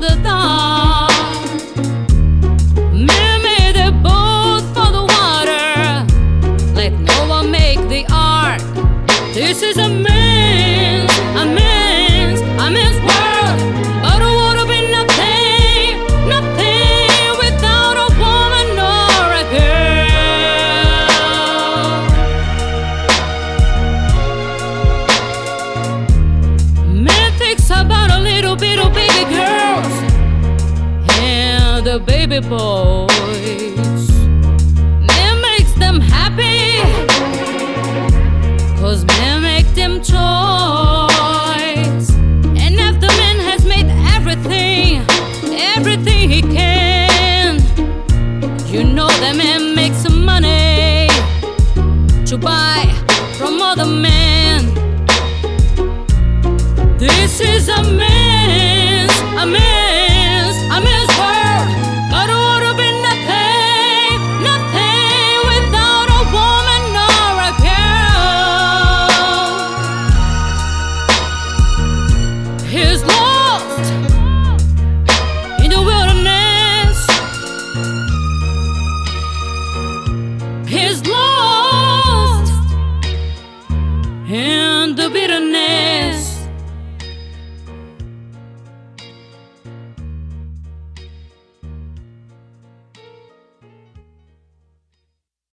the thought. Men made the boat for the water, let Noah make the ark. This is a man's world, but it would have been nothing without a woman or a girl. Man thinks about a little bit of baby girls and the baby boy.